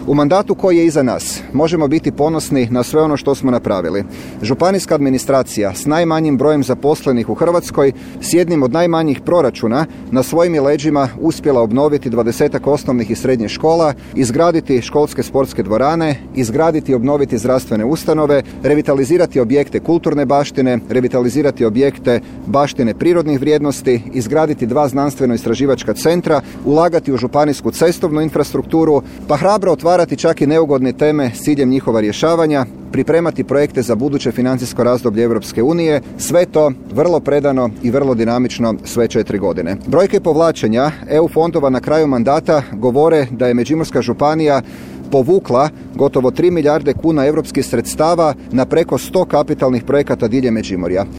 U mandatu koji je iza nas možemo biti ponosni na sve ono što smo napravili. Županijska administracija s najmanjim brojem zaposlenih u Hrvatskoj, s jednim od najmanjih proračuna, na svojim je leđima uspjela obnoviti 20-ak osnovnih i srednjih škola, izgraditi školske sportske dvorane, izgraditi i obnoviti zdravstvene ustanove, revitalizirati objekte kulturne baštine, revitalizirati objekte baštine prirodnih vrijednosti, izgraditi 2 znanstveno-istraživačka centra, ulagati u županijsku cestovnu infrastrukturu, pa hrabro otvarati čak i neugodne teme s ciljem njihova rješavanja, pripremati projekte za buduće financijsko razdoblje Europske unije, sve to vrlo predano i vrlo dinamično sve 4 godine. Brojke povlačenja EU fondova na kraju mandata govore da je Međimurska županija povukla gotovo 3 milijarde kuna europskih sredstava na preko 100 kapitalnih projekata diljem Međimurja.